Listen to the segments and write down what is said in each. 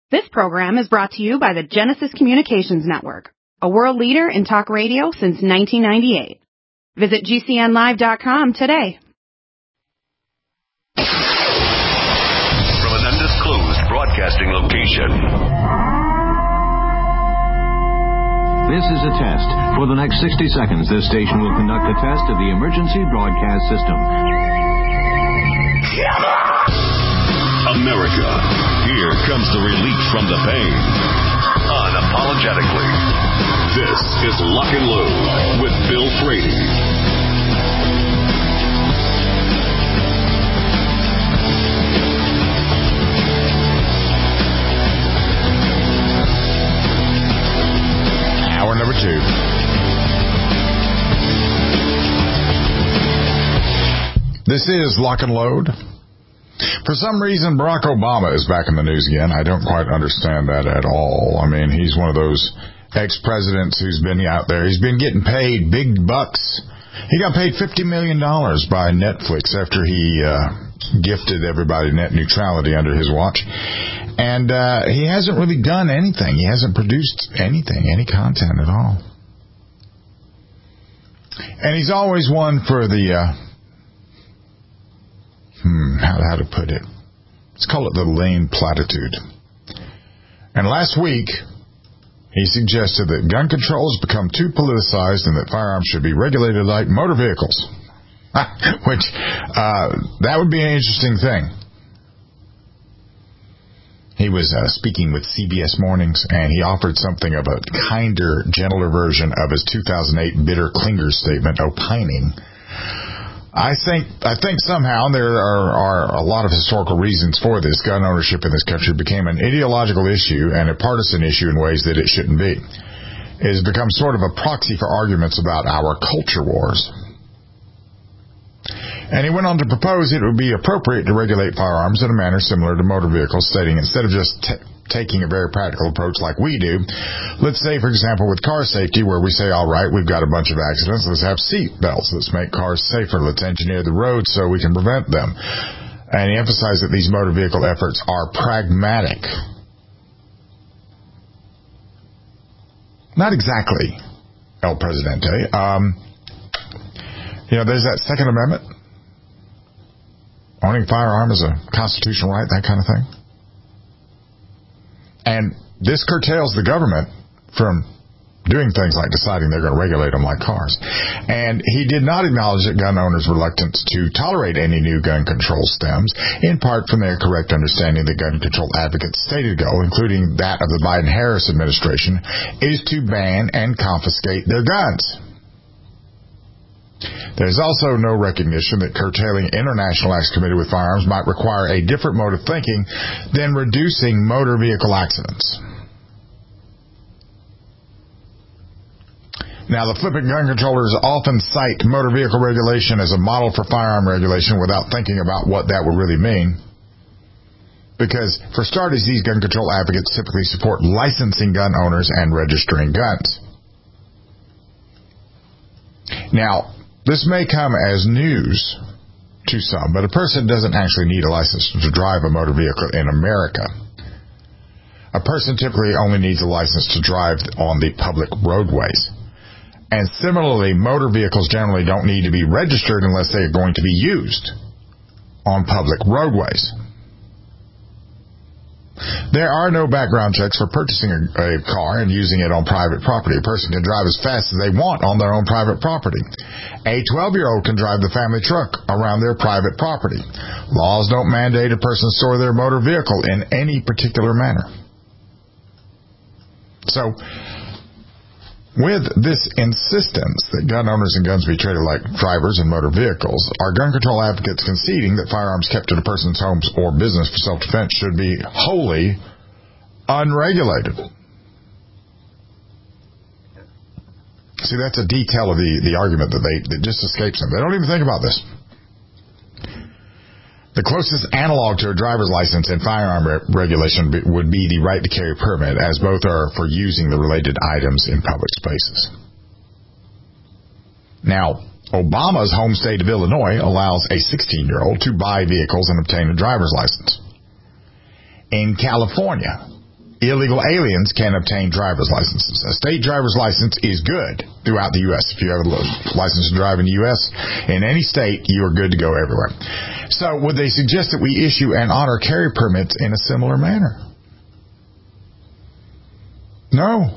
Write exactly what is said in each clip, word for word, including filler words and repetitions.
This program is brought to you by the Genesis Communications Network, a world leader in talk radio since nineteen ninety-eight. Visit G C N live dot com today. From an undisclosed broadcasting location. This is a test. For the next sixty seconds, this station will conduct a test of the emergency broadcast system. America, here comes the relief from the pain. Unapologetically. This is Lock and Load with Bill Frady. Hour number two. This is Lock and Load. For some reason, Barack Obama is back in the news again. I don't quite understand that at all. I mean, he's one of those ex-presidents who's been out there. He's been getting paid big bucks. He got paid fifty million dollars by Netflix after he uh, gifted everybody net neutrality under his watch. And uh, he hasn't really done anything. He hasn't produced anything, any content at all. And he's always one for the... Uh, Hmm, how, how to put it? Let's call it the lame platitude. And last week, he suggested that gun control has become too politicized and that firearms should be regulated like motor vehicles. Which, uh, that would be an interesting thing. He was uh, speaking with C B S Mornings, and he offered something of a kinder, gentler version of his two thousand eight Bitter Klinger statement, opining. I think I think somehow there are, are a lot of historical reasons for this. Gun ownership in this country became an ideological issue and a partisan issue in ways that it shouldn't be. It has become sort of a proxy for arguments about our culture wars. And he went on to propose it would be appropriate to regulate firearms in a manner similar to motor vehicles, stating instead of just t- taking a very practical approach like we do, let's say, for example, with car safety, where we say, all right, we've got a bunch of accidents, let's have seat belts, let's make cars safer, let's engineer the roads so we can prevent them. And he emphasized that these motor vehicle efforts are pragmatic. Not exactly, El Presidente. Um, you know, there's that Second Amendment. Owning a firearm is a constitutional right, that kind of thing. And this curtails the government from doing things like deciding they're going to regulate them like cars. And he did not acknowledge that gun owners' reluctance to tolerate any new gun control stems, in part from their correct understanding the gun control advocates' stated goal, including that of the Biden-Harris administration, is to ban and confiscate their guns. There's also no recognition that curtailing international acts committed with firearms might require a different mode of thinking than reducing motor vehicle accidents. Now, the flippant gun controllers often cite motor vehicle regulation as a model for firearm regulation without thinking about what that would really mean. Because, for starters, these gun control advocates typically support licensing gun owners and registering guns. Now, this may come as news to some, but a person doesn't actually need a license to drive a motor vehicle in America. A person typically only needs a license to drive on the public roadways. And similarly, motor vehicles generally don't need to be registered unless they are going to be used on public roadways. There are no background checks for purchasing a, a car and using it on private property. A person can drive as fast as they want on their own private property. A twelve-year-old can drive the family truck around their private property. Laws don't mandate a person store their motor vehicle in any particular manner. So, with this insistence that gun owners and guns be treated like drivers and motor vehicles, are gun control advocates conceding that firearms kept in a person's homes or business for self-defense should be wholly unregulated? See, that's a detail of the, the argument that they that just escapes them. They don't even think about this. The closest analog to a driver's license in firearm re- regulation be, would be the right to carry permit, as both are for using the related items in public spaces. Now, Obama's home state of Illinois allows a sixteen-year-old to buy vehicles and obtain a driver's license. In California, illegal aliens can obtain driver's licenses. A state driver's license is good throughout the U S If you have a license to drive in the U S, in any state, you are good to go everywhere. So would they suggest that we issue and honor carry permits in a similar manner? No.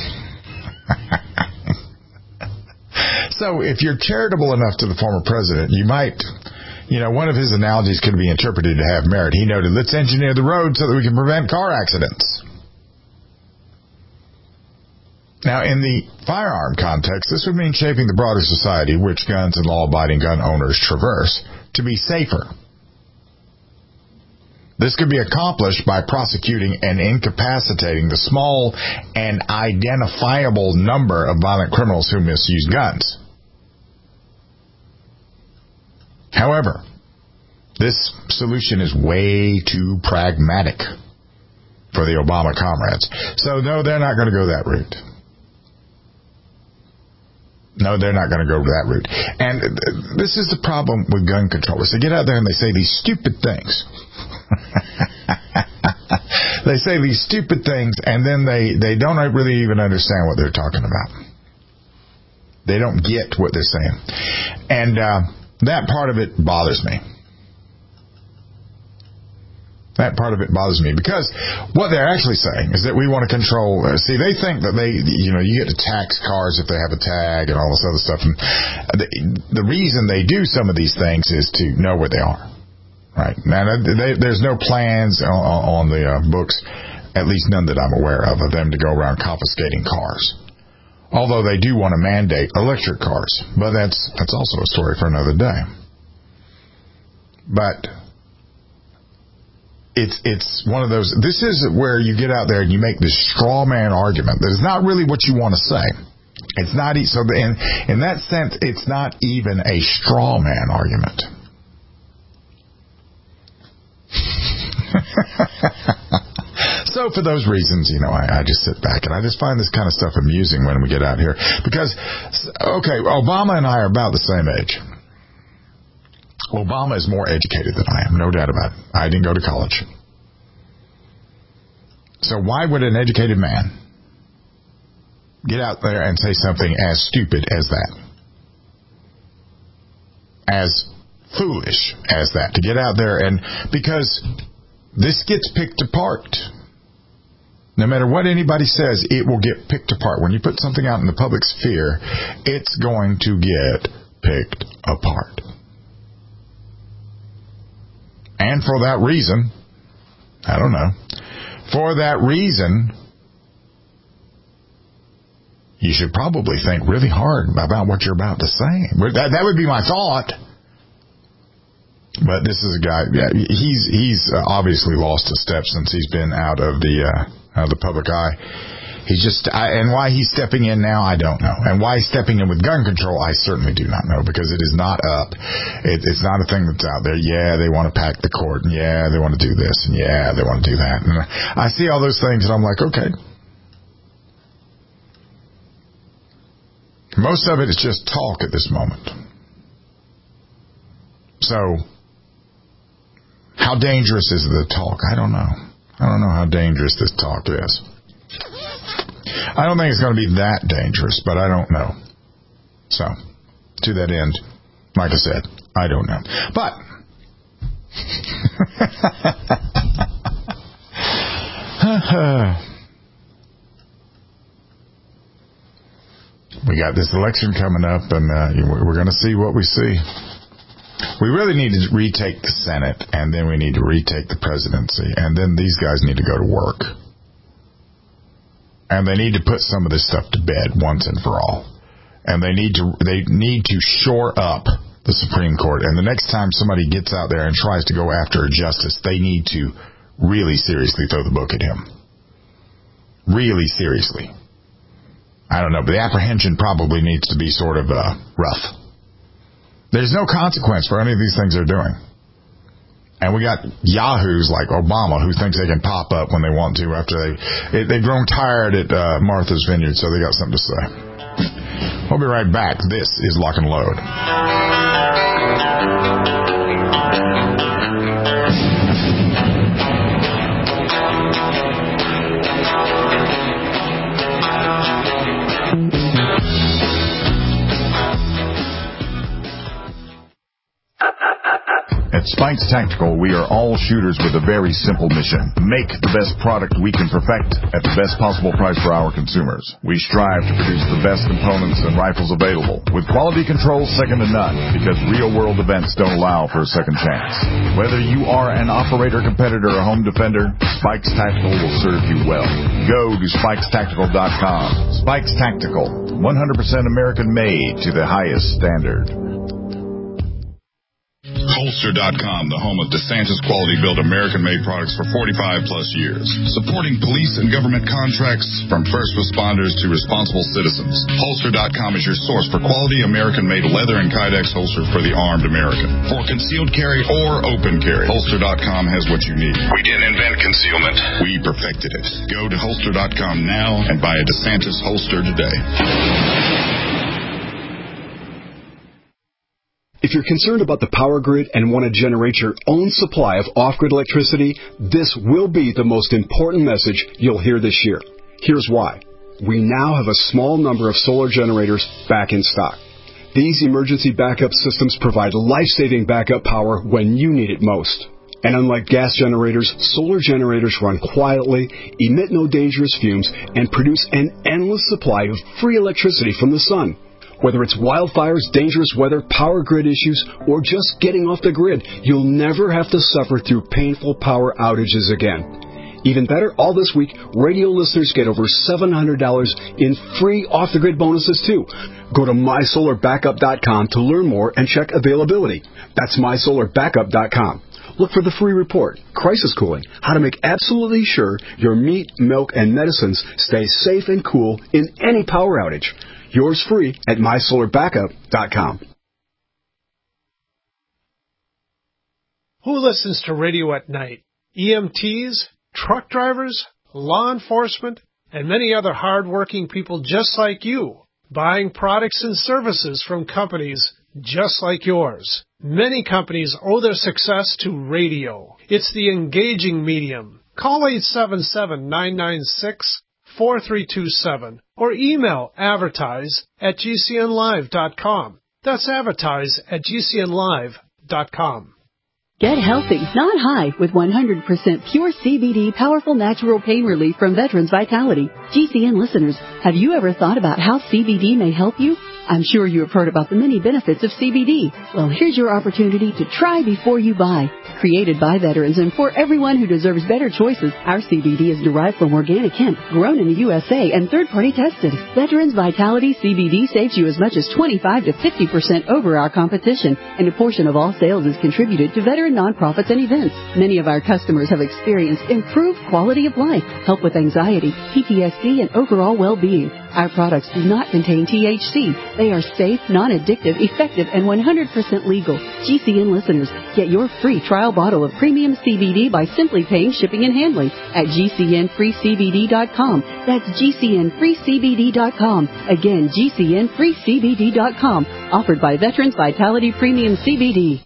So if you're charitable enough to the former president, you might, you know, one of his analogies could be interpreted to have merit. He noted, let's engineer the road so that we can prevent car accidents. Now, in the firearm context, this would mean shaping the broader society which guns and law-abiding gun owners traverse to be safer. This could be accomplished by prosecuting and incapacitating the small and identifiable number of violent criminals who misuse guns. However, this solution is way too pragmatic for the Obama comrades. So, no, they're not going to go that route. No, they're not going to go that route. And this is the problem with gun controllers. They get out there and they say these stupid things. They say these stupid things, and then they, they don't really even understand what they're talking about. They don't get what they're saying. And uh, that part of it bothers me. That part of it bothers me because what they're actually saying is that we want to control. Uh, see, they think that they, you know, you get to tax cars if they have a tag and all this other stuff. And the, the reason they do some of these things is to know where they are. Right. Now, they, there's no plans on, on the uh, books, at least none that I'm aware of, of them to go around confiscating cars. Although they do want to mandate electric cars. But that's that's also a story for another day. But it's it's one of those, this is where you get out there and you make this straw man argument that is not really what you want to say. It's not, so in, in that sense, it's not even a straw man argument. So for those reasons, you know, I, I just sit back and I just find this kind of stuff amusing when we get out here. Because, okay, Obama and I are about the same age. Obama is more educated than I am, no doubt about it. I didn't go to college. So why would an educated man get out there and say something as stupid as that? As foolish as that, to get out there and, because this gets picked apart. No matter what anybody says, it will get picked apart. When you put something out in the public sphere, it's going to get picked apart. And for that reason, I don't know, for that reason, you should probably think really hard about what you're about to say. That, that would be my thought. But this is a guy, yeah, he's he's obviously lost a step since he's been out of the uh, out of the public eye. He's just, I, and why he's stepping in now, I don't know. And why he's stepping in with gun control, I certainly do not know, because it is not up. It, it's not a thing that's out there. Yeah, they want to pack the court, and yeah, they want to do this, and yeah, they want to do that. And I see all those things, and I'm like, okay. Most of it is just talk at this moment. So, how dangerous is the talk? I don't know. I don't know how dangerous this talk is. I don't think it's going to be that dangerous, but I don't know. So, to that end, like I said, I don't know. But, we got this election coming up, and uh, we're going to see what we see. We really need to retake the Senate, and then we need to retake the presidency, and then these guys need to go to work. And they need to put some of this stuff to bed once and for all. And they need to they need to shore up the Supreme Court. And the next time somebody gets out there and tries to go after a justice, they need to really seriously throw the book at him. Really seriously. I don't know, but the apprehension probably needs to be sort of uh, rough. There's no consequence for any of these things they're doing. And we got yahoos like Obama who thinks they can pop up when they want to after they, they've grown tired at uh, Martha's Vineyard, so they got something to say. We'll be right back. This is Lock and Load. Spikes Tactical, we are all shooters with a very simple mission. Make the best product we can perfect at the best possible price for our consumers. We strive to produce the best components and rifles available, with quality control second to none, because real-world events don't allow for a second chance. Whether you are an operator, competitor, or home defender, Spikes Tactical will serve you well. Go to spikes tactical dot com. Spikes Tactical, one hundred percent American-made to the highest standard. Holster dot com, the home of DeSantis quality-built American-made products for forty-five plus years. Supporting police and government contracts from first responders to responsible citizens. Holster dot com is your source for quality American-made leather and Kydex holsters for the armed American. For concealed carry or open carry, Holster dot com has what you need. We didn't invent concealment. We perfected it. Go to Holster dot com now and buy a DeSantis holster today. If you're concerned about the power grid and want to generate your own supply of off-grid electricity, this will be the most important message you'll hear this year. Here's why. We now have a small number of solar generators back in stock. These emergency backup systems provide life-saving backup power when you need it most. And unlike gas generators, solar generators run quietly, emit no dangerous fumes, and produce an endless supply of free electricity from the sun. Whether it's wildfires, dangerous weather, power grid issues, or just getting off the grid, you'll never have to suffer through painful power outages again. Even better, all this week, radio listeners get over seven hundred dollars in free off-the-grid bonuses, too. Go to my solar backup dot com to learn more and check availability. That's my solar backup dot com. Look for the free report, Crisis Cooling, how to make absolutely sure your meat, milk, and medicines stay safe and cool in any power outage. Yours free at my solar backup dot com. Who listens to radio at night? E M Ts, truck drivers, law enforcement, and many other hard-working people just like you, buying products and services from companies just like yours. Many companies owe their success to radio. It's the engaging medium. Call eight seven seven, nine nine six, four three two seven or email advertise at g c n live dot com. That's advertise at g c n live dot com. Get healthy, not high, with one hundred percent pure C B D powerful natural pain relief from Veterans Vitality. G C N listeners, have you ever thought about how C B D may help you? I'm sure you have heard about the many benefits of C B D. Well, here's your opportunity to try before you buy. Created by veterans and for everyone who deserves better choices, our C B D is derived from organic hemp, grown in the U S A and third-party tested. Veterans Vitality C B D saves you as much as twenty-five to fifty percent over our competition, and a portion of all sales is contributed to veteran nonprofits and events. Many of our customers have experienced improved quality of life, help with anxiety, P T S D, and overall well-being. Our products do not contain T H C. They are safe, non-addictive, effective, and one hundred percent legal. G C N listeners, get your free trial bottle of premium C B D by simply paying shipping and handling at g c n free c b d dot com. That's g c n free c b d dot com. Again, g c n free c b d dot com. Offered by Veterans Vitality Premium C B D.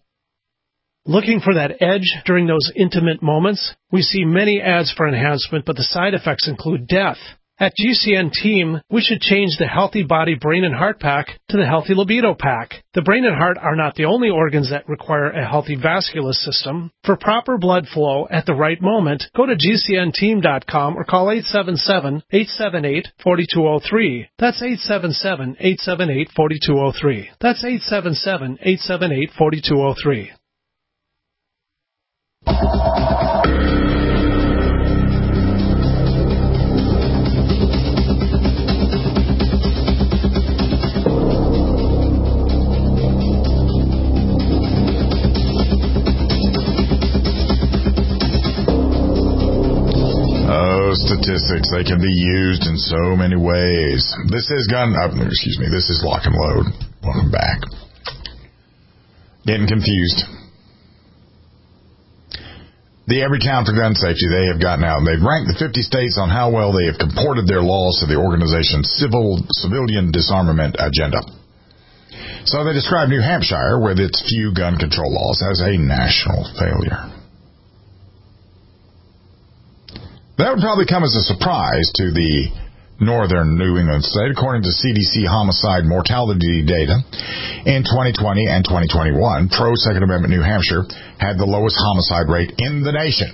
Looking for that edge during those intimate moments? We see many ads for enhancement, but the side effects include death. At G C N Team, we should change the Healthy Body Brain and Heart Pack to the Healthy Libido Pack. The brain and heart are not the only organs that require a healthy vascular system. For proper blood flow at the right moment, go to g c n team dot com or call eight seven seven, eight seven eight, four two zero three. That's eight seven seven, eight seven eight, four two zero three. That's eight seven seven, eight seven eight, four two zero three. Statistics, they can be used in so many ways. This is gun, oh, excuse me, this is Lock and Load. Welcome back. Getting confused. The Every Town for Gun Safety, they have gotten out, and they've ranked the fifty states on how well they have comported their laws to the organization's civil civilian disarmament agenda. So they describe New Hampshire, with its few gun control laws, as a national failure. That would probably come as a surprise to the northern New England state, according to C D C homicide mortality data. In twenty twenty and twenty twenty-one, pro-Second Amendment New Hampshire had the lowest homicide rate in the nation.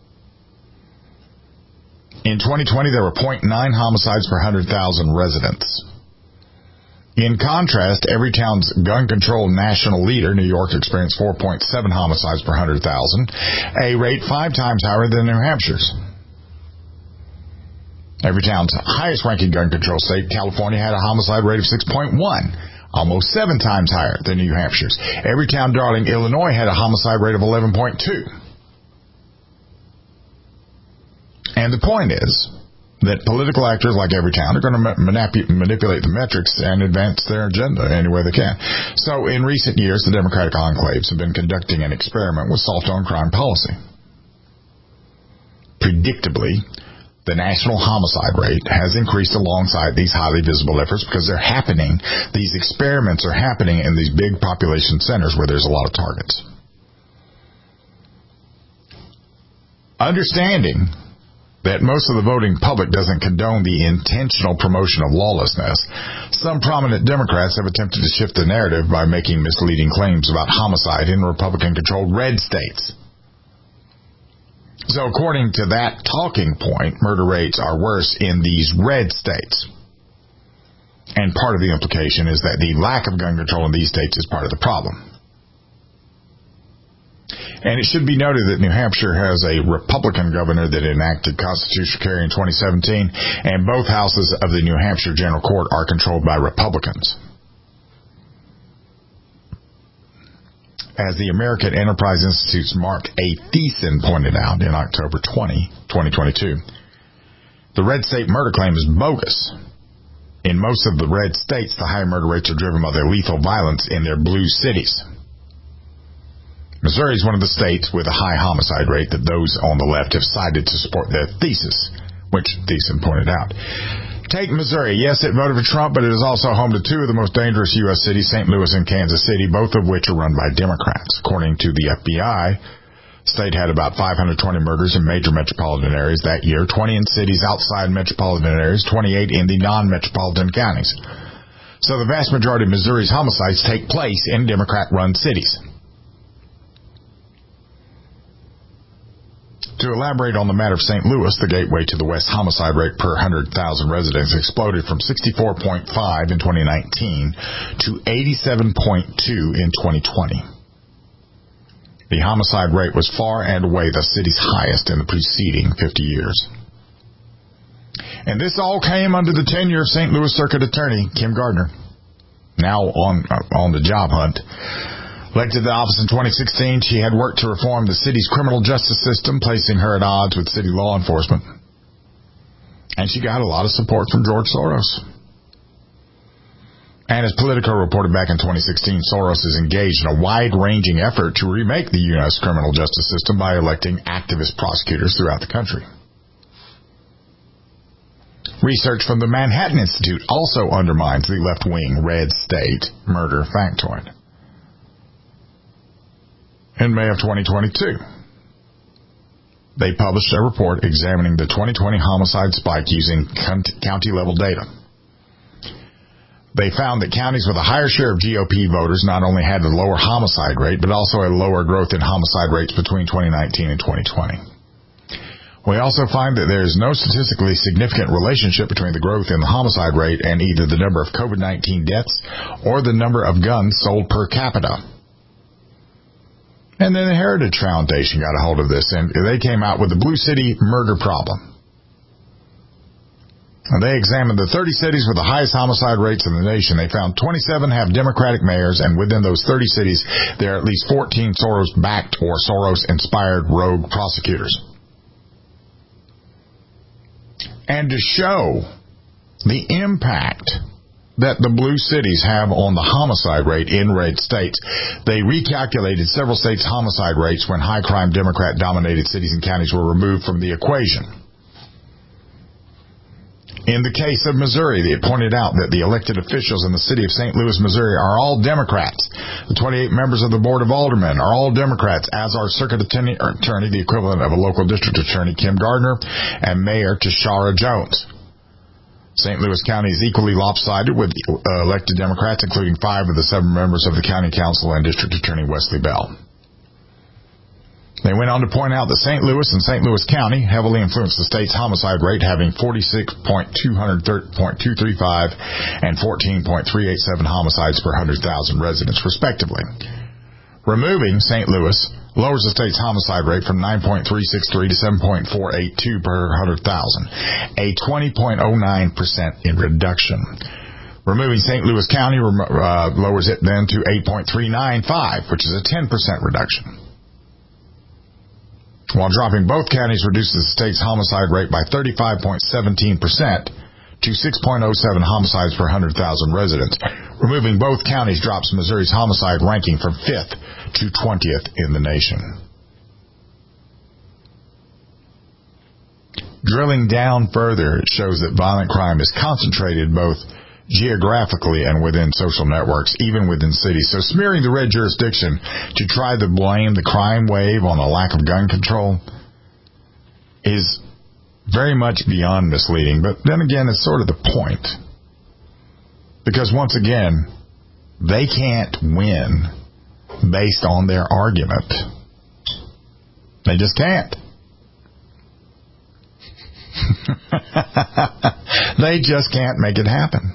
In twenty twenty, there were zero point nine homicides per one hundred thousand residents. In contrast, Everytown's gun control national leader, New York, experienced four point seven homicides per one hundred thousand, a rate five times higher than New Hampshire's. Everytown's highest-ranking gun control state, California, had a homicide rate of six point one, almost seven times higher than New Hampshire's. Everytown, Darling, Illinois, had a homicide rate of eleven point two. And the point is that political actors like Everytown are going to manip- manipulate the metrics and advance their agenda any way they can. So in recent years, the Democratic enclaves have been conducting an experiment with soft-on-crime policy. Predictably, the national homicide rate has increased alongside these highly visible efforts because they're happening. These experiments are happening in these big population centers where there's a lot of targets. Understanding that most of the voting public doesn't condone the intentional promotion of lawlessness, some prominent Democrats have attempted to shift the narrative by making misleading claims about homicide in Republican-controlled red states. So according to that talking point, murder rates are worse in these red states. And part of the implication is that the lack of gun control in these states is part of the problem. And it should be noted that New Hampshire has a Republican governor that enacted constitutional carry in twenty seventeen, and both houses of the New Hampshire General Court are controlled by Republicans. As the American Enterprise Institute's Mark A. Thiessen pointed out in October twentieth, twenty twenty-two, the red state murder claim is bogus. In most of the red states, the high murder rates are driven by the lethal violence in their blue cities. Missouri is one of the states with a high homicide rate that those on the left have cited to support their thesis, which Thiessen pointed out. Take Missouri. Yes, it voted for Trump, but it is also home to two of the most dangerous U S cities, Saint Louis and Kansas City, both of which are run by Democrats. According to the F B I, the state had about five hundred twenty murders in major metropolitan areas that year, twenty in cities outside metropolitan areas, twenty-eight in the non-metropolitan counties. So the vast majority of Missouri's homicides take place in Democrat-run cities. To elaborate on the matter of Saint Louis, the gateway to the West, homicide rate per one hundred thousand residents exploded from sixty-four point five in twenty nineteen to eighty-seven point two in twenty twenty. The homicide rate was far and away the city's highest in the preceding fifty years. And this all came under the tenure of Saint Louis Circuit Attorney Kim Gardner, now on uh, on the job hunt. Elected to the office in twenty sixteen, she had worked to reform the city's criminal justice system, placing her at odds with city law enforcement. And she got a lot of support from George Soros. And as Politico reported back in twenty sixteen, Soros is engaged in a wide-ranging effort to remake the U S criminal justice system by electing activist prosecutors throughout the country. Research from the Manhattan Institute also undermines the left-wing red state murder factoid. In May of twenty twenty-two, they published a report examining the twenty twenty homicide spike using county-level data. They found that counties with a higher share of G O P voters not only had a lower homicide rate, but also a lower growth in homicide rates between twenty nineteen and twenty twenty. We also find that there is no statistically significant relationship between the growth in the homicide rate and either the number of COVID nineteen deaths or the number of guns sold per capita. And then the Heritage Foundation got a hold of this, and they came out with the Blue City murder problem. And they examined the thirty cities with the highest homicide rates in the nation. They found twenty-seven have Democratic mayors, and within those thirty cities, there are at least fourteen Soros-backed or Soros-inspired rogue prosecutors. And to show the impact that the blue cities have on the homicide rate in red states, they recalculated several states' homicide rates when high-crime Democrat-dominated cities and counties were removed from the equation. In the case of Missouri, they pointed out that the elected officials in the city of Saint Louis, Missouri, are all Democrats. The twenty-eight members of the Board of Aldermen are all Democrats, as are circuit attorney, the equivalent of a local district attorney, Kim Gardner, and Mayor Tashara Jones. Saint Louis County is equally lopsided with uh, elected Democrats, including five of the seven members of the County Council and District Attorney Wesley Bell. They went on to point out that Saint Louis and Saint Louis County heavily influenced the state's homicide rate, having forty-six point two three five and fourteen point three eight seven homicides per one hundred thousand residents, respectively. Removing Saint Louis lowers the state's homicide rate from nine point three six three to seven point four eight two per one hundred thousand, a twenty point zero nine percent in reduction. Removing Saint Louis County uh, lowers it then to eight point three nine five, which is a ten percent reduction. While dropping both counties reduces the state's homicide rate by thirty-five point one seven percent to six point zero seven homicides per one hundred thousand residents. Removing both counties drops Missouri's homicide ranking from fifth to twentieth in the nation. Drilling down further, it shows that violent crime is concentrated both geographically and within social networks, even within cities. So smearing the red jurisdiction to try to blame the crime wave on a lack of gun control is very much beyond misleading. But then again, it's sort of the point. Because once again, they can't win based on their argument. They just can't. They just can't make it happen.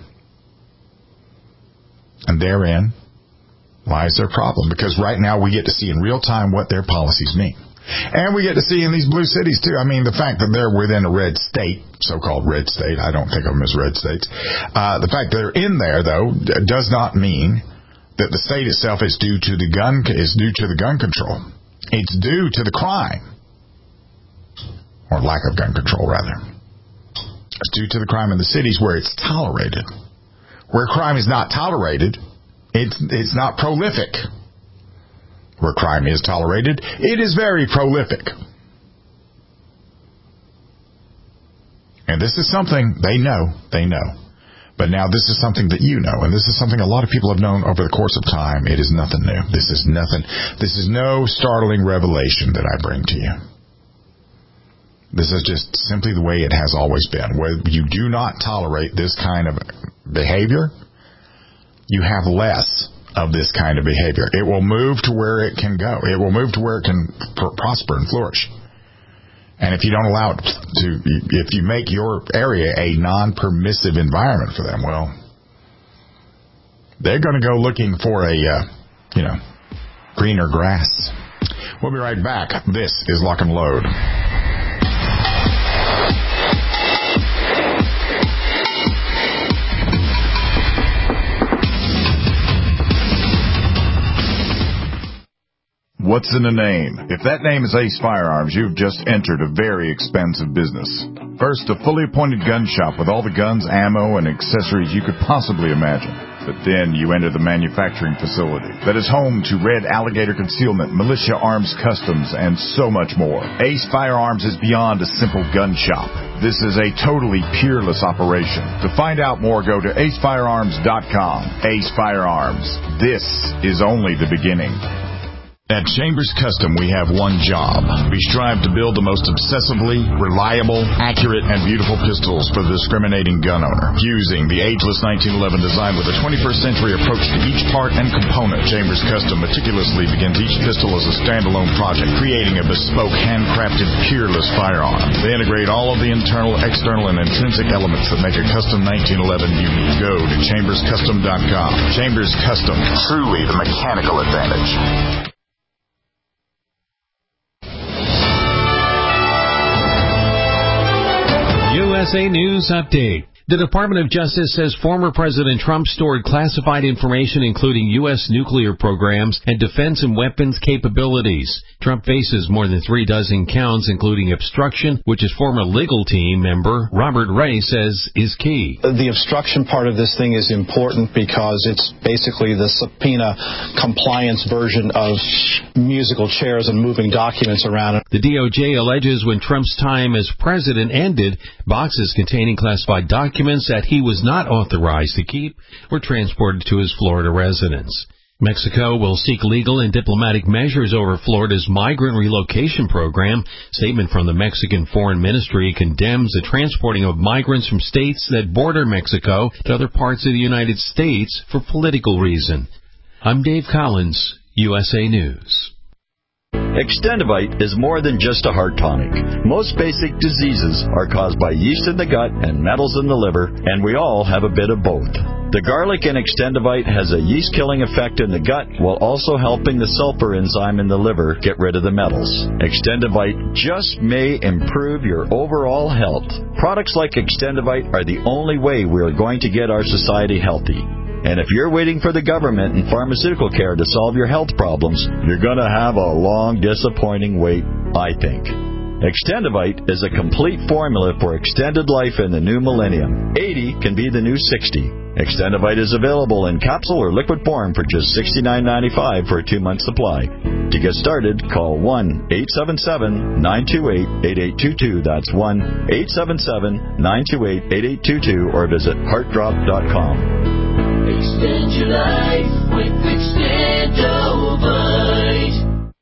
And therein lies their problem, because right now we get to see in real time what their policies mean. And we get to see in these blue cities, too. I mean, the fact that they're within a red state, so-called red state, I don't think of them as red states. Uh, the fact that they're in there, though, does not mean that the state itself is due to the gun is due to the gun control. It's due to the crime, or lack of gun control, rather. It's due to the crime in the cities where it's tolerated. Where crime is not tolerated, it's it's not prolific. Where crime is tolerated, it is very prolific. And this is something they know, they know. But now this is something that you know, and this is something a lot of people have known over the course of time. It is nothing new. This is nothing. This is no startling revelation that I bring to you. This is just simply the way it has always been. Where you do not tolerate this kind of behavior, you have less of this kind of behavior. It will move to where it can go. It will move to where it can pr- prosper and flourish. And if you don't allow it to, if you make your area a non-permissive environment for them, well, they're going to go looking for a, uh, you know, greener grass. We'll be right back. This is Lock and Load. What's in a name? If that name is Ace Firearms, you've just entered a very expensive business. First, a fully appointed gun shop with all the guns, ammo, and accessories you could possibly imagine. But then you enter the manufacturing facility that is home to Red Alligator Concealment, Militia Arms Customs, and so much more. Ace Firearms is beyond a simple gun shop. This is a totally peerless operation. To find out more, go to ace firearms dot com. Ace Firearms. This is only the beginning. At Chambers Custom, we have one job. We strive to build the most obsessively reliable, accurate, and beautiful pistols for the discriminating gun owner. Using the ageless nineteen eleven design with a twenty-first century approach to each part and component, Chambers Custom meticulously begins each pistol as a standalone project, creating a bespoke, handcrafted, peerless firearm. They integrate all of the internal, external, and intrinsic elements that make a custom nineteen eleven unique. Go to chambers custom dot com. Chambers Custom, truly the mechanical advantage. U S A News Update. The Department of Justice says former President Trump stored classified information including U S nuclear programs and defense and weapons capabilities. Trump faces more than three dozen counts, including obstruction, which his former legal team member Robert Ray says is key. The obstruction part of this thing is important because it's basically the subpoena compliance version of musical chairs and moving documents around. The D O J alleges when Trump's time as president ended, boxes containing classified documents that he was not authorized to keep were transported to his Florida residence. Mexico will seek legal and diplomatic measures over Florida's migrant relocation program. Statement from the Mexican Foreign Ministry condemns the transporting of migrants from states that border Mexico to other parts of the United States for political reason. I'm Dave Collins, U S A News. Extendivite is more than just a heart tonic. Most basic diseases are caused by yeast in the gut and metals in the liver, and we all have a bit of both. The garlic in Extendivite has a yeast-killing effect in the gut while also helping the sulfur enzyme in the liver get rid of the metals. Extendivite just may improve your overall health. Products like Extendivite are the only way we are going to get our society healthy. And if you're waiting for the government and pharmaceutical care to solve your health problems, you're going to have a long, disappointing wait, I think. Extendivite is a complete formula for extended life in the new millennium. eighty can be the new sixty. Extendivite is available in capsule or liquid form for just sixty-nine ninety-five for a two-month supply. To get started, call one eight seven seven, nine two eight, eight eight two two. That's one eight seven seven, nine two eight, eight eight two two or visit heart drop dot com. Extend your life with Extendivite.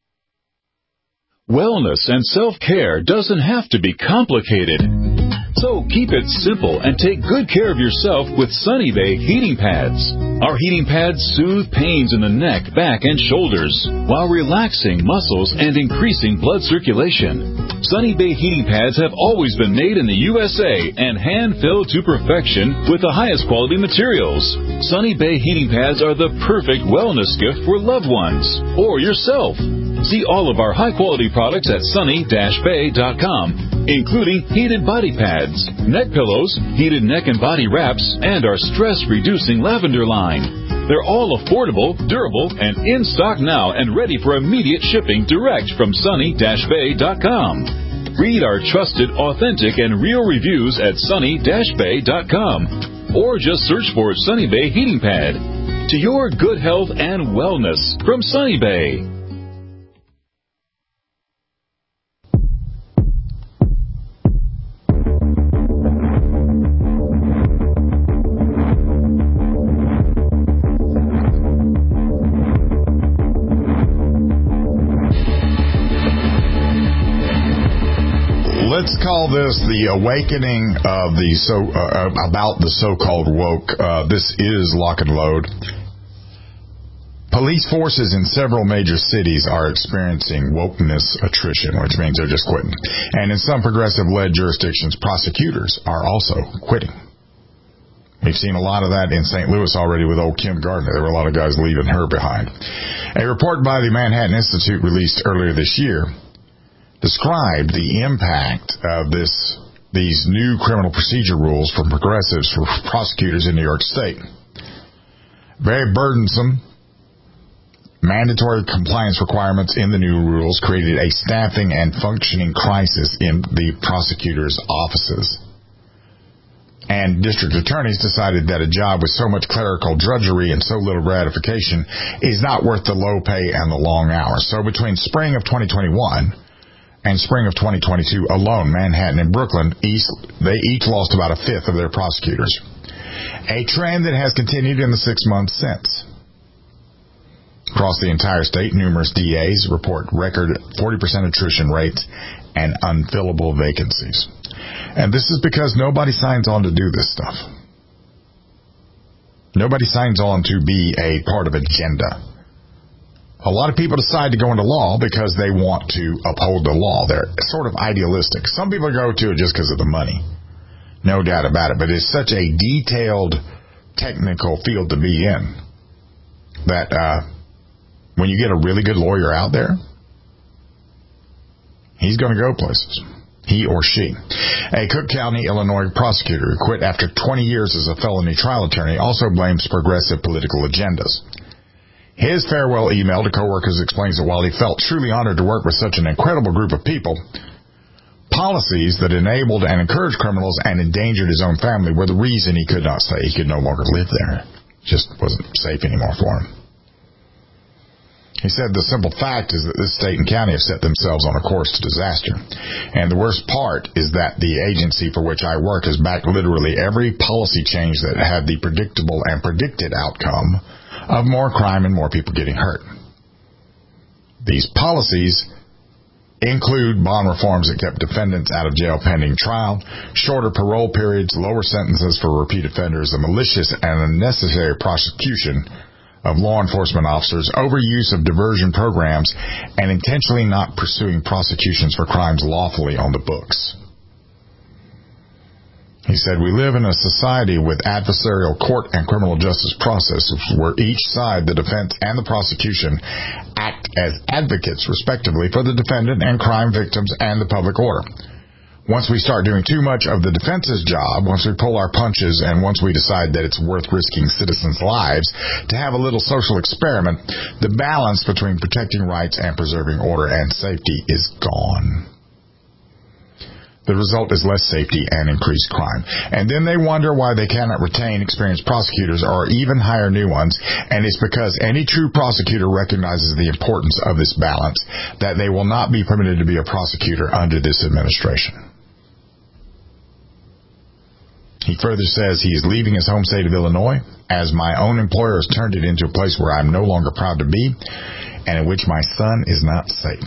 Wellness and self-care doesn't have to be complicated. So keep it simple and take good care of yourself with Sunny Bay heating pads. Our heating pads soothe pains in the neck, back, and shoulders while relaxing muscles and increasing blood circulation. Sunny Bay heating pads have always been made in the U S A and hand-filled to perfection with the highest quality materials. Sunny Bay heating pads are the perfect wellness gift for loved ones or yourself. See all of our high-quality products at sunny dash bay dot com, including heated body pads, neck pillows, heated neck and body wraps, and our stress-reducing lavender line. They're all affordable, durable, and in stock now and ready for immediate shipping direct from sunny dash bay dot com. Read our trusted, authentic, and real reviews at sunny dash bay dot com or just search for Sunny Bay Heating Pad. To your good health and wellness from Sunny Bay. Let's call this the awakening of the so uh, about the so-called woke. Uh, this is Lock and Load. Police forces in several major cities are experiencing wokeness attrition, which means they're just quitting. And in some progressive-led jurisdictions, prosecutors are also quitting. We've seen a lot of that in Saint Louis already with old Kim Gardner. There were a lot of guys leaving her behind. A report by the Manhattan Institute released earlier this year described the impact of this these new criminal procedure rules from progressives for prosecutors in New York State. Very burdensome. Mandatory compliance requirements in the new rules created a staffing and functioning crisis in the prosecutors' offices. And district attorneys decided that a job with so much clerical drudgery and so little gratification is not worth the low pay and the long hours. So between spring of twenty twenty-one and spring of twenty twenty-two alone, Manhattan and Brooklyn, East, they each lost about a fifth of their prosecutors. A trend that has continued in the six months since. Across the entire state, numerous D As report record forty percent attrition rates and unfillable vacancies. And this is because nobody signs on to do this stuff. Nobody signs on to be a part of agenda. A lot of people decide to go into law because they want to uphold the law. They're sort of idealistic. Some people go to it just because of the money. No doubt about it. But it's such a detailed, technical field to be in that uh, when you get a really good lawyer out there, he's going to go places. He or she. A Cook County, Illinois prosecutor who quit after twenty years as a felony trial attorney also blames progressive political agendas. His farewell email to coworkers explains that while he felt truly honored to work with such an incredible group of people, policies that enabled and encouraged criminals and endangered his own family were the reason he could not stay. He could no longer live there. It just wasn't safe anymore for him. He said the simple fact is that this state and county have set themselves on a course to disaster. And the worst part is that the agency for which I work has backed literally every policy change that had the predictable and predicted outcome of more crime and more people getting hurt. These policies include bond reforms that kept defendants out of jail pending trial, shorter parole periods, lower sentences for repeat offenders, the malicious and unnecessary prosecution of law enforcement officers, overuse of diversion programs, and intentionally not pursuing prosecutions for crimes lawfully on the books. He said, we live in a society with adversarial court and criminal justice processes where each side, the defense and the prosecution, act as advocates, respectively, for the defendant and crime victims and the public order. Once we start doing too much of the defense's job, once we pull our punches, and once we decide that it's worth risking citizens' lives to have a little social experiment, the balance between protecting rights and preserving order and safety is gone. The result is less safety and increased crime. And then they wonder why they cannot retain experienced prosecutors or even hire new ones, and it's because any true prosecutor recognizes the importance of this balance, that they will not be permitted to be a prosecutor under this administration. He further says he is leaving his home state of Illinois, as my own employer has turned it into a place where I'm no longer proud to be, and in which my son is not safe.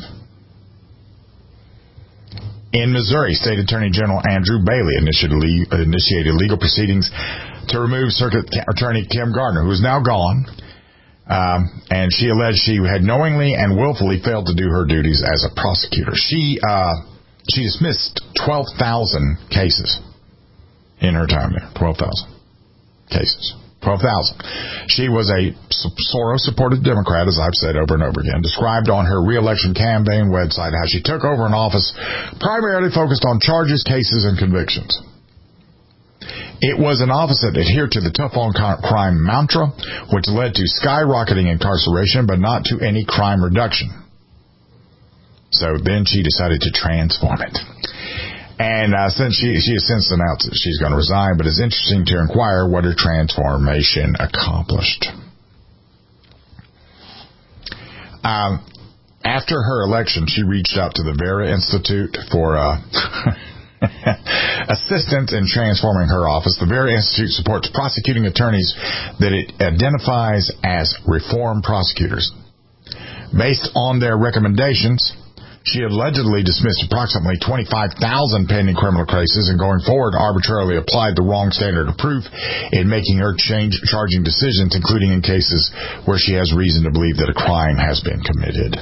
In Missouri, State Attorney General Andrew Bailey initiated legal proceedings to remove Circuit Attorney Kim Gardner, who is now gone, um, and she alleged she had knowingly and willfully failed to do her duties as a prosecutor. She uh, she dismissed twelve thousand cases in her time there, twelve thousand cases. twelve thousand. She was a Soros-supported Democrat, as I've said over and over again, described on her re-election campaign website how she took over an office primarily focused on charges, cases, and convictions. It was an office that adhered to the tough-on-crime mantra, which led to skyrocketing incarceration, but not to any crime reduction. So then she decided to transform it. And uh, since she, she has since announced that she's going to resign, but it's interesting to inquire what her transformation accomplished. Um, after her election, she reached out to the Vera Institute for uh, assistance in transforming her office. The Vera Institute supports prosecuting attorneys that it identifies as reform prosecutors. Based on their recommendations, she allegedly dismissed approximately twenty-five thousand pending criminal cases and going forward arbitrarily applied the wrong standard of proof in making her change charging decisions, including in cases where she has reason to believe that a crime has been committed.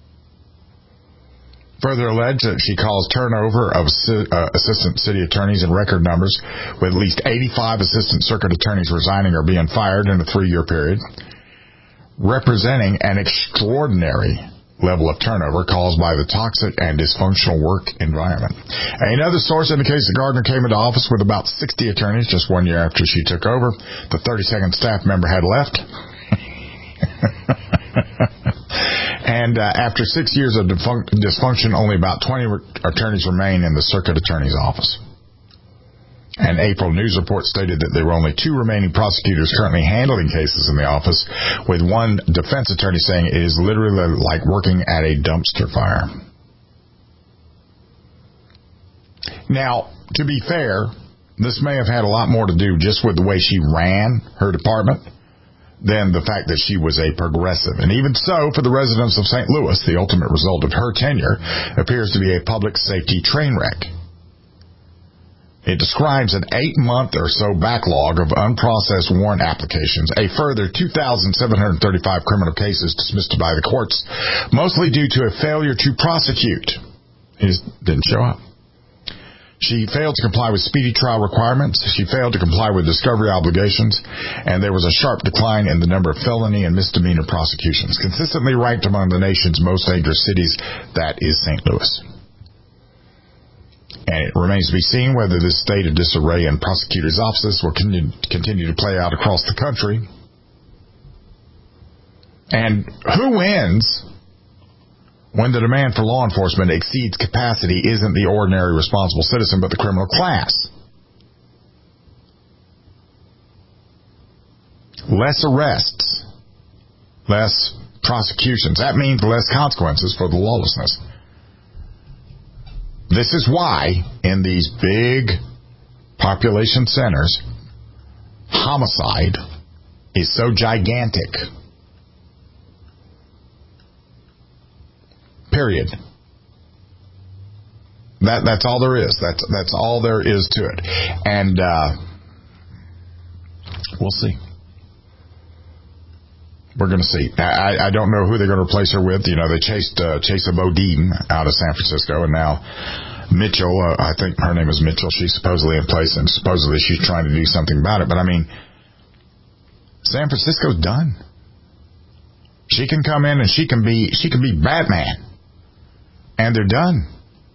Further alleged that she caused turnover of uh, assistant city attorneys in record numbers, with at least eighty-five assistant circuit attorneys resigning or being fired in a three-year period, representing an extraordinary level of turnover caused by the toxic and dysfunctional work environment. Another source indicates that Gardner came into office with about sixty attorneys just one year after she took over. The thirty-second staff member had left. And uh, after six years of dysfunction, only about twenty attorneys remain in the circuit attorney's office. An April news report stated that there were only two remaining prosecutors currently handling cases in the office, with one defense attorney saying it is literally like working at a dumpster fire. Now, to be fair, this may have had a lot more to do just with the way she ran her department than the fact that she was a progressive. And even so, for the residents of Saint Louis, the ultimate result of her tenure appears to be a public safety train wreck. It describes an eight-month or so backlog of unprocessed warrant applications, a further two thousand seven hundred thirty-five criminal cases dismissed by the courts, mostly due to a failure to prosecute. He just didn't show up. She failed to comply with speedy trial requirements. She failed to comply with discovery obligations, and there was a sharp decline in the number of felony and misdemeanor prosecutions. Consistently ranked among the nation's most dangerous cities, that is Saint Louis. And it remains to be seen whether this state of disarray in prosecutors' offices will continue to play out across the country. And who wins when the demand for law enforcement exceeds capacity isn't the ordinary responsible citizen, but the criminal class? Less arrests, less prosecutions. That means less consequences for the lawlessness. This is why, in these big population centers, homicide is so gigantic. Period. That that's all there is. That's that's all there is to it. And uh, we'll see. We're going to see. I, I don't know who they're going to replace her with. You know, they chased uh, Chesa Bodine out of San Francisco, and now Mitchell, uh, I think her name is Mitchell, she's supposedly in place, and supposedly she's trying to do something about it. But, I mean, San Francisco's done. She can come in and she can be she can be Batman. And they're done.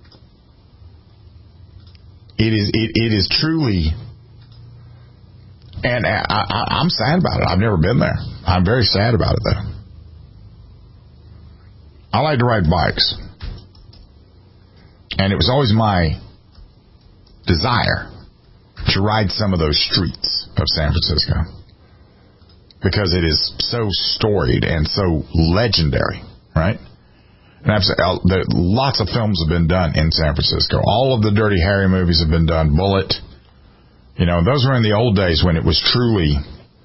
It is it, it is truly, and I, I, I'm sad about it. I've never been there. I'm very sad about it, though. I like to ride bikes. And it was always my desire to ride some of those streets of San Francisco. Because it is so storied and so legendary, right? And I've said, uh, there, lots of films have been done in San Francisco. All of the Dirty Harry movies have been done. Bullet. You know, those were in the old days when it was truly...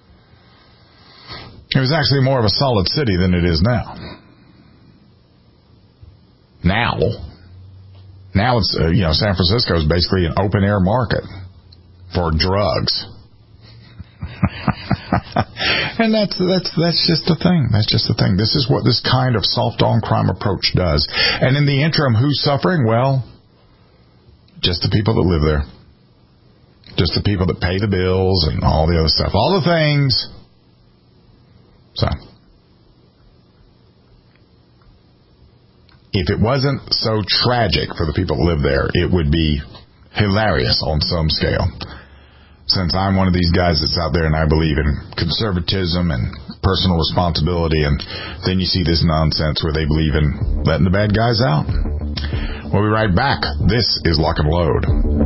It was actually more of a solid city than it is now. Now, now it's, uh, you know, San Francisco is basically an open-air market for drugs. And that's that's that's just the thing. That's just the thing. This is what this kind of soft-on-crime approach does. And in the interim, who's suffering? Well, just the people that live there. Just the people that pay the bills and all the other stuff. All the things. So, if it wasn't so tragic for the people that live there, it would be hilarious on some scale. Since I'm one of these guys that's out there and I believe in conservatism and personal responsibility, and then you see this nonsense where they believe in letting the bad guys out. We'll be right back. This is Lock and Load.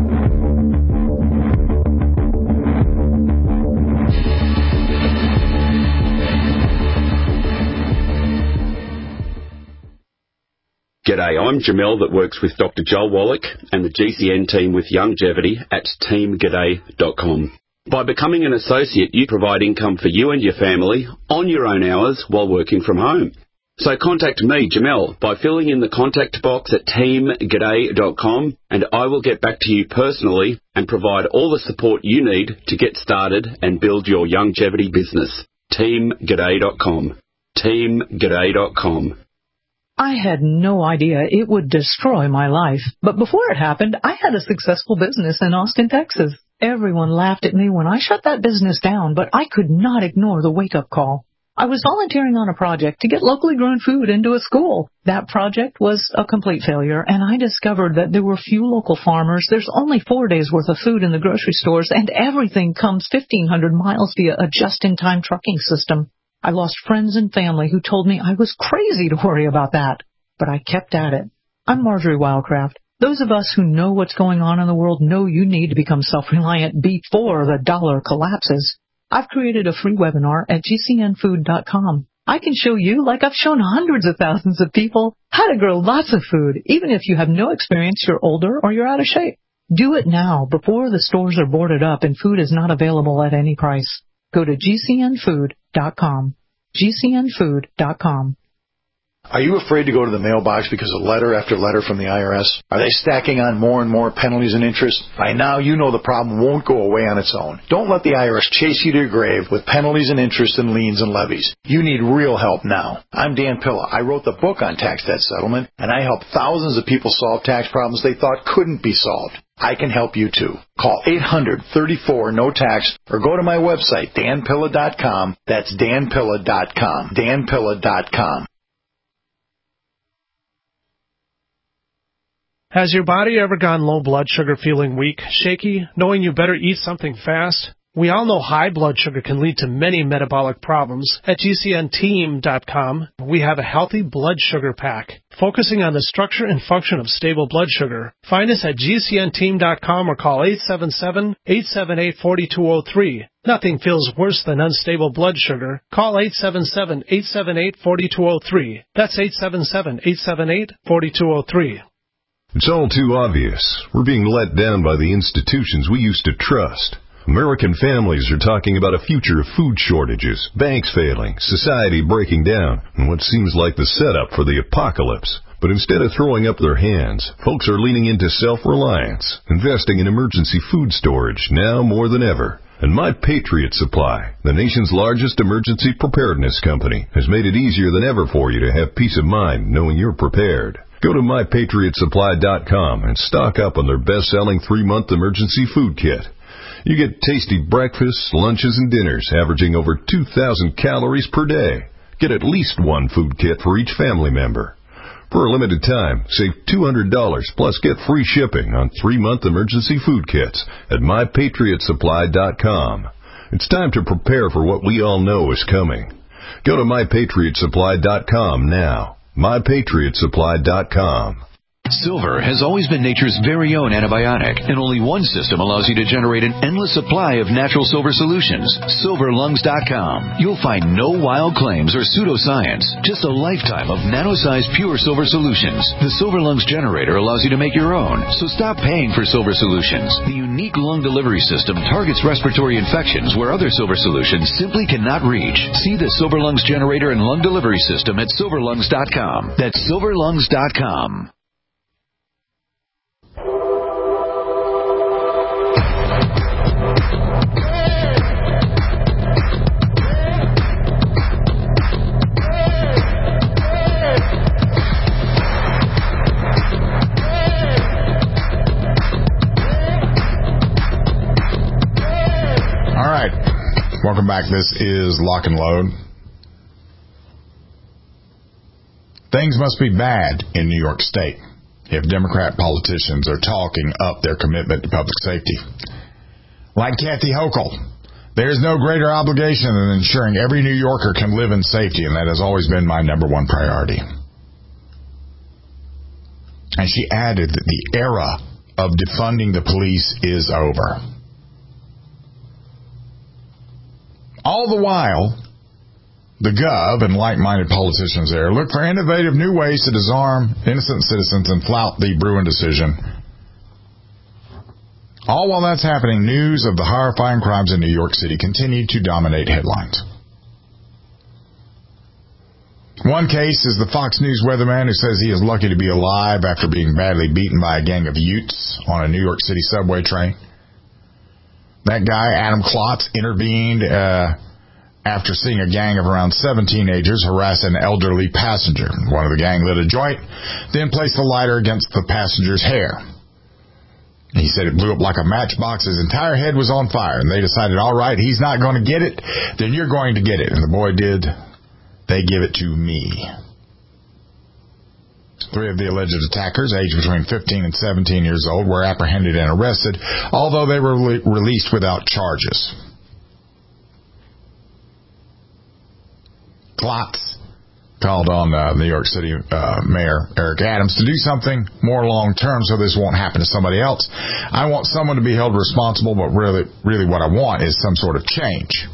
G'day, I'm Jamel that works with Doctor Joel Wallach and the G C N team with Longevity at team g'day dot com. By becoming an associate, you provide income for you and your family on your own hours while working from home. So contact me, Jamel, by filling in the contact box at team g'day dot com, and I will get back to you personally and provide all the support you need to get started and build your longevity business. team g'day dot com. team g'day dot com. I had no idea it would destroy my life. But before it happened, I had a successful business in Austin, Texas. Everyone laughed at me when I shut that business down, but I could not ignore the wake-up call. I was volunteering on a project to get locally grown food into a school. That project was a complete failure, and I discovered that there were few local farmers. There's only four days' worth of food in the grocery stores, and everything comes fifteen hundred miles via a just-in-time trucking system. I lost friends and family who told me I was crazy to worry about that, but I kept at it. I'm Marjorie Wildcraft. Those of us who know what's going on in the world know you need to become self-reliant before the dollar collapses. I've created a free webinar at G C N food dot com. I can show you, like I've shown hundreds of thousands of people, how to grow lots of food, even if you have no experience, you're older, or you're out of shape. Do it now, before the stores are boarded up and food is not available at any price. Go to G C N food dot com. G C N food dot com. Are you afraid to go to the mailbox because of letter after letter from the I R S? Are they stacking on more and more penalties and interest? By now, you know the problem won't go away on its own. Don't let the I R S chase you to your grave with penalties and interest and liens and levies. You need real help now. I'm Dan Pilla. I wrote the book on tax debt settlement, and I help thousands of people solve tax problems they thought couldn't be solved. I can help you too. Call eight hundred, thirty-four, no tax or go to my website, dan pilla dot com. That's dan pilla dot com. dan pilla dot com. Has your body ever gone low blood sugar, feeling weak, shaky, knowing you better eat something fast? We all know high blood sugar can lead to many metabolic problems. At G C N team dot com, we have a healthy blood sugar pack, focusing on the structure and function of stable blood sugar. Find us at G C N team dot com or call eight seven seven, eight seven eight, four two zero three. Nothing feels worse than unstable blood sugar. Call eight seven seven, eight seven eight, four two zero three. That's eight seven seven, eight seven eight, four two zero three. It's all too obvious. We're being let down by the institutions we used to trust. American families are talking about a future of food shortages, banks failing, society breaking down, and what seems like the setup for the apocalypse. But instead of throwing up their hands, folks are leaning into self-reliance, investing in emergency food storage now more than ever. And My Patriot Supply, the nation's largest emergency preparedness company, has made it easier than ever for you to have peace of mind knowing you're prepared. Go to my patriot supply dot com and stock up on their best-selling three-month emergency food kit. You get tasty breakfasts, lunches, and dinners averaging over two thousand calories per day. Get at least one food kit for each family member. For a limited time, save two hundred dollars plus get free shipping on three-month emergency food kits at my patriot supply dot com. It's time to prepare for what we all know is coming. Go to my patriot supply dot com now. my patriot supply dot com. Silver has always been nature's very own antibiotic, and only one system allows you to generate an endless supply of natural silver solutions. silver lungs dot com. You'll find no wild claims or pseudoscience, just a lifetime of nano-sized pure silver solutions. The Silver Lungs generator allows you to make your own, so stop paying for silver solutions. The unique lung delivery system targets respiratory infections where other silver solutions simply cannot reach. See the Silver Lungs generator and lung delivery system at silver lungs dot com. That's silver lungs dot com. Welcome back. This is Lock and Load. Things must be bad in New York State if Democrat politicians are talking up their commitment to public safety. Like Kathy Hochul, there is no greater obligation than ensuring every New Yorker can live in safety, and that has always been my number one priority. And she added that the era of defunding the police is over. All the while, the Gov and like-minded politicians there look for innovative new ways to disarm innocent citizens and flout the Bruen decision. All while that's happening, news of the horrifying crimes in New York City continue to dominate headlines. One case is the Fox News weatherman who says he is lucky to be alive after being badly beaten by a gang of Utes on a New York City subway train. That guy, Adam Klotz, intervened uh, after seeing a gang of around seven teenagers harass an elderly passenger. One of the gang lit a joint, then placed the lighter against the passenger's hair. He said it blew up like a matchbox. His entire head was on fire, and they decided, all right, he's not going to get it, then you're going to get it. And the boy did. They give it to me. Three of the alleged attackers, aged between fifteen and seventeen years old, were apprehended and arrested, although they were re- released without charges. Klotz called on uh, New York City uh, Mayor Eric Adams to do something more long-term so this won't happen to somebody else. I want someone to be held responsible, but really, really what I want is some sort of change.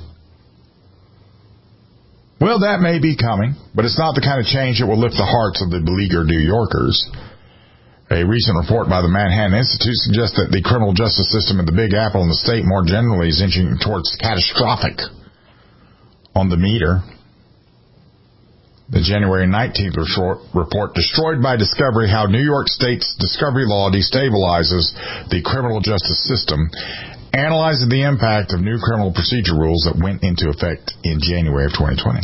Well, that may be coming, but it's not the kind of change that will lift the hearts of the beleaguered New Yorkers. A recent report by the Manhattan Institute suggests that the criminal justice system in the Big Apple and the state more generally is inching towards catastrophic on the meter. The January nineteenth report, Destroyed by Discovery, How New York State's Discovery Law Destabilizes the Criminal Justice System, analyzing the impact of new criminal procedure rules that went into effect in January of twenty twenty.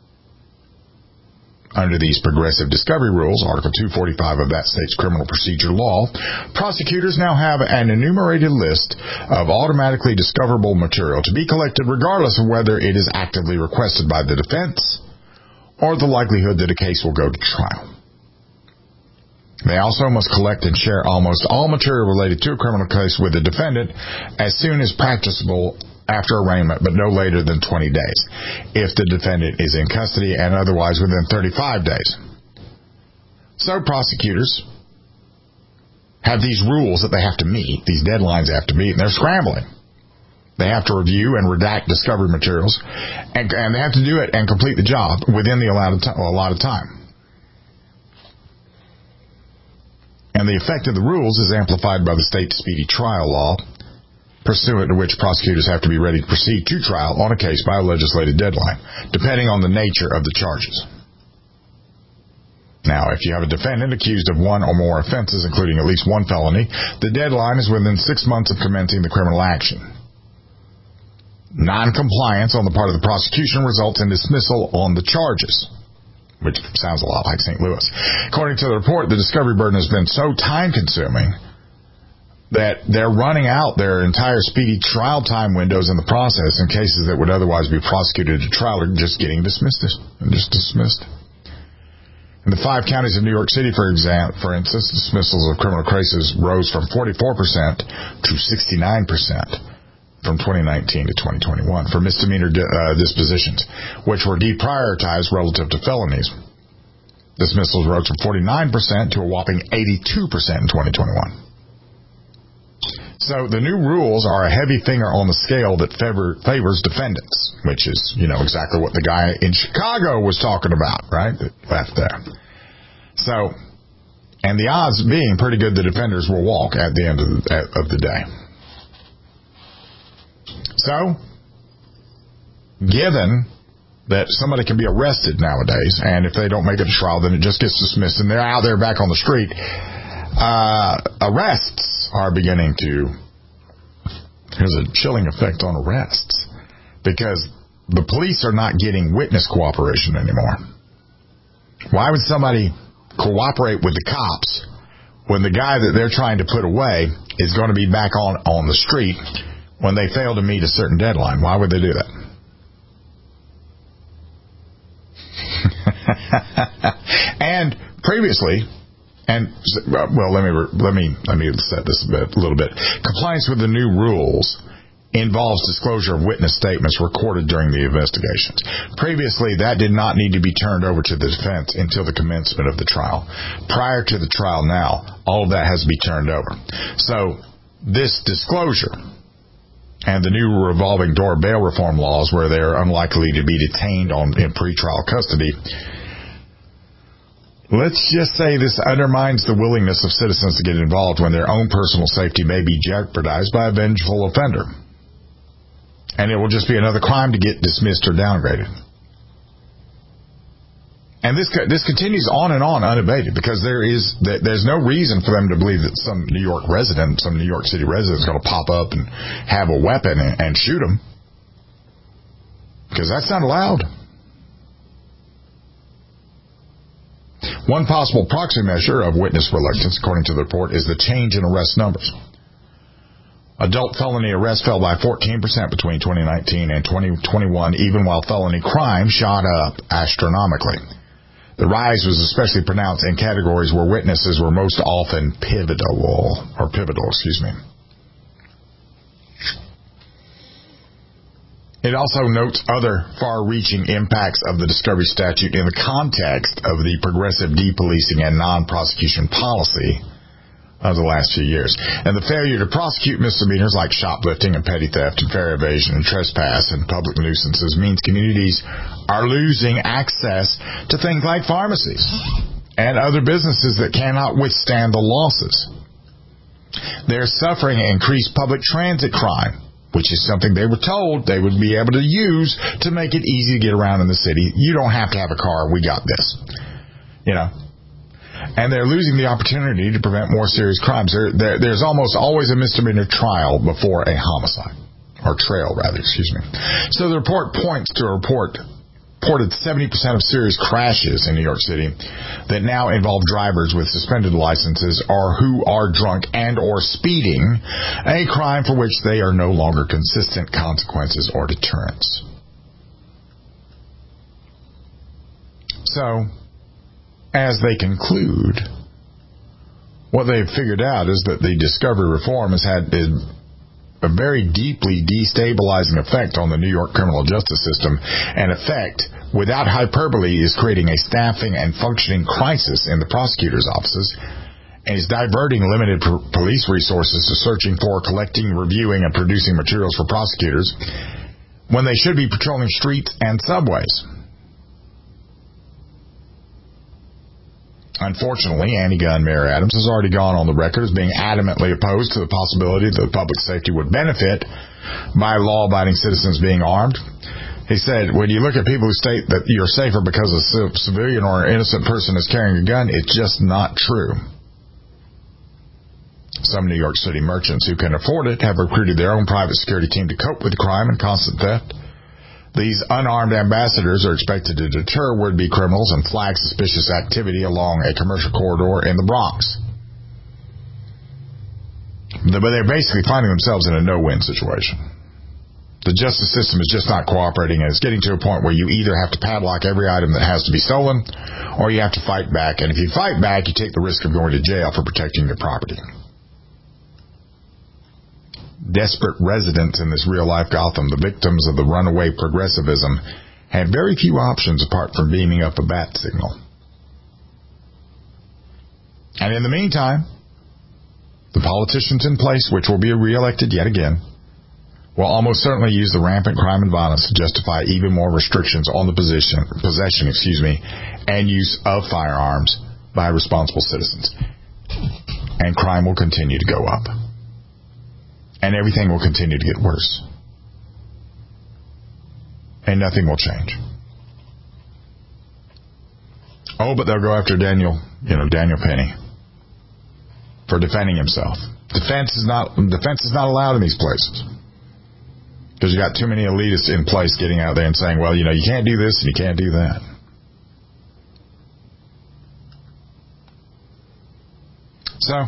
Under these progressive discovery rules, Article two forty-five of that state's criminal procedure law, prosecutors now have an enumerated list of automatically discoverable material to be collected regardless of whether it is actively requested by the defense or the likelihood that a case will go to trial. They also must collect and share almost all material related to a criminal case with the defendant as soon as practicable after arraignment, but no later than twenty days, if the defendant is in custody, and otherwise within thirty-five days. So prosecutors have these rules that they have to meet, these deadlines they have to meet, and they're scrambling. They have to review and redact discovery materials, and, and they have to do it and complete the job within the allotted time. Allotted time. And the effect of the rules is amplified by the state speedy trial law pursuant to which prosecutors have to be ready to proceed to trial on a case by a legislated deadline, depending on the nature of the charges. Now, if you have a defendant accused of one or more offenses, including at least one felony, the deadline is within six months of commencing the criminal action. Non-compliance on the part of the prosecution results in dismissal on the charges, which sounds a lot like Saint Louis. According to the report, the discovery burden has been so time-consuming that they're running out their entire speedy trial time windows in the process, in cases that would otherwise be prosecuted to trial are just getting dismissed and just dismissed. In the five counties of New York City, for example, for instance, dismissals of criminal cases rose from forty-four percent to sixty-nine percent from twenty nineteen to twenty twenty-one for misdemeanor di- uh, dispositions, which were deprioritized relative to felonies. Dismissals rose from forty-nine percent to a whopping eighty-two percent in twenty twenty-one. So the new rules are a heavy finger on the scale that favor, favors defendants, which is, you know, exactly what the guy in Chicago was talking about, right? That left there. So, and the odds being pretty good the defenders will walk at the end of the, of the day. So, given that somebody can be arrested nowadays, and if they don't make it to trial, then it just gets dismissed, and they're out there back on the street, uh, arrests are beginning to, there's a chilling effect on arrests, because the police are not getting witness cooperation anymore. Why would somebody cooperate with the cops when the guy that they're trying to put away is going to be back on, on the street when they fail to meet a certain deadline? Why would they do that? And previously, and well, let me let me let me set this a, bit, a little bit. Compliance with the new rules involves disclosure of witness statements recorded during the investigations. Previously, that did not need to be turned over to the defense until the commencement of the trial. Prior to the trial now, all of that has to be turned over. So this disclosure and the new revolving door bail reform laws, where they are unlikely to be detained on in pretrial custody, let's just say this undermines the willingness of citizens to get involved when their own personal safety may be jeopardized by a vengeful offender. And it will just be another crime to get dismissed or downgraded. And this this continues on and on unabated, because there is there's no reason for them to believe that some New York resident, some New York City resident is going to pop up and have a weapon and, and shoot them. Because that's not allowed. One possible proxy measure of witness reluctance, according to the report, is the change in arrest numbers. Adult felony arrests fell by fourteen percent between twenty nineteen and twenty twenty-one, even while felony crime shot up astronomically. The rise was especially pronounced in categories where witnesses were most often pivotal, or pivotal, excuse me. It also notes other far-reaching impacts of the discovery statute in the context of the progressive depolicing and non-prosecution policy of the last few years, and the failure to prosecute misdemeanors like shoplifting and petty theft and fare evasion and trespass and public nuisances means communities are losing access to things like pharmacies and other businesses that cannot withstand the losses. They're suffering increased public transit crime, which is something they were told they would be able to use to make it easy to get around in the city. You don't have to have a car. We got this. You know. And they're losing the opportunity to prevent more serious crimes. There, there, there's almost always a misdemeanor trial before a homicide. Or trail, rather, excuse me. So the report points to a report reported seventy percent of serious crashes in New York City that now involve drivers with suspended licenses or who are drunk and or speeding, a crime for which they are no longer consistent consequences or deterrents. So, as they conclude, what they've figured out is that the discovery reform has had a very deeply destabilizing effect on the New York criminal justice system. An effect, without hyperbole, is creating a staffing and functioning crisis in the prosecutor's offices, and is diverting limited pr- police resources to searching for, collecting, reviewing, and producing materials for prosecutors when they should be patrolling streets and subways. Unfortunately, anti-gun Mayor Adams has already gone on the record as being adamantly opposed to the possibility that public safety would benefit by law-abiding citizens being armed. He said, when you look at people who state that you're safer because a civilian or an innocent person is carrying a gun, it's just not true. Some New York City merchants who can afford it have recruited their own private security team to cope with crime and constant theft. These unarmed ambassadors are expected to deter would-be criminals and flag suspicious activity along a commercial corridor in the Bronx. But they're basically finding themselves in a no-win situation. The justice system is just not cooperating, and it's getting to a point where you either have to padlock every item that has to be stolen, or you have to fight back. And if you fight back, you take the risk of going to jail for protecting your property. Desperate residents in this real-life Gotham, the victims of the runaway progressivism, had very few options apart from beaming up a bat signal. And in the meantime, the politicians in place, which will be re-elected yet again, will almost certainly use the rampant crime and violence to justify even more restrictions on the position, possession excuse me, and use of firearms by responsible citizens. And crime will continue to go up. And everything will continue to get worse. And nothing will change. Oh, but they'll go after Daniel, you know, Daniel Penny for defending himself. Defense is not defense is not allowed in these places. Because you got too many elitists in place getting out there and saying, well, you know, you can't do this and you can't do that. So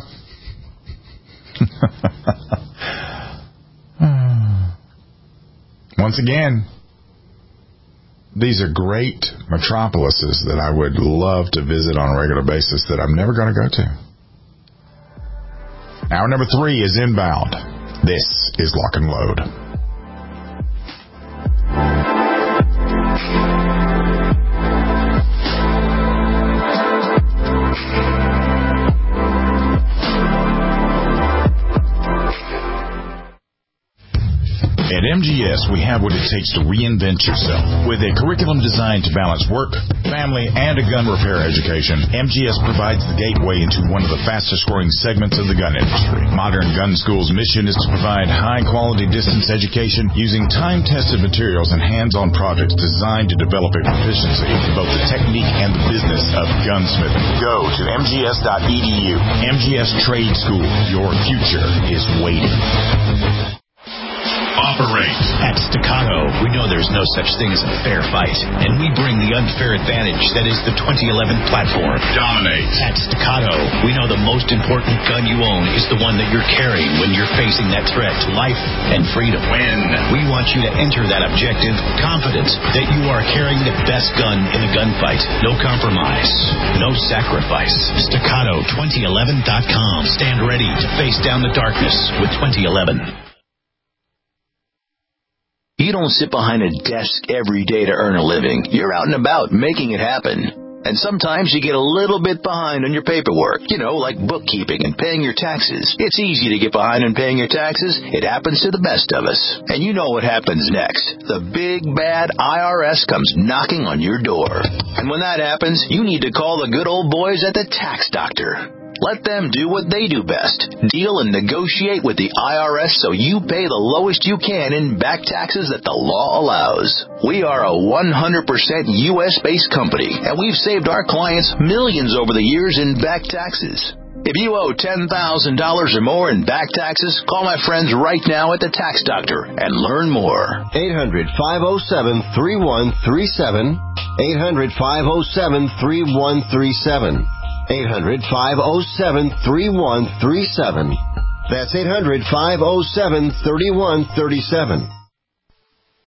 once again, these are great metropolises that I would love to visit on a regular basis that I'm never going to go to. Hour number three is inbound. This is Lock and Load. At M G S, we have what it takes to reinvent yourself. With a curriculum designed to balance work, family, and a gun repair education, M G S provides the gateway into one of the fastest-growing segments of the gun industry. Modern Gun School's mission is to provide high-quality distance education using time-tested materials and hands-on projects designed to develop a proficiency in both the technique and the business of gunsmithing. Go to m g s dot e d u. M G S Trade School. Your future is waiting. Operate. At Staccato, we know there's no such thing as a fair fight, and we bring the unfair advantage that is the twenty eleven platform. Dominate. At Staccato, we know the most important gun you own is the one that you're carrying when you're facing that threat to life and freedom. Win. We want you to enter that objective confident that you are carrying the best gun in the gunfight. No compromise. No sacrifice. Staccato twenty eleven dot com. Stand ready to face down the darkness with twenty eleven. You don't sit behind a desk every day to earn a living. You're out and about making it happen. And sometimes you get a little bit behind on your paperwork, you know, like bookkeeping and paying your taxes. It's easy to get behind on paying your taxes. It happens to the best of us. And you know what happens next. The big, bad I R S comes knocking on your door. And when that happens, you need to call the good old boys at the Tax Doctor. Let them do what they do best. Deal and negotiate with the I R S so you pay the lowest you can in back taxes that the law allows. We are a one hundred percent U S-based company, and we've saved our clients millions over the years in back taxes. If you owe ten thousand dollars or more in back taxes, call my friends right now at the Tax Doctor and learn more. eight hundred, five oh seven, three one three seven. eight hundred, five oh seven, three one three seven. eight hundred, five oh seven, three one three seven. That's eight hundred, five oh seven, three one three seven.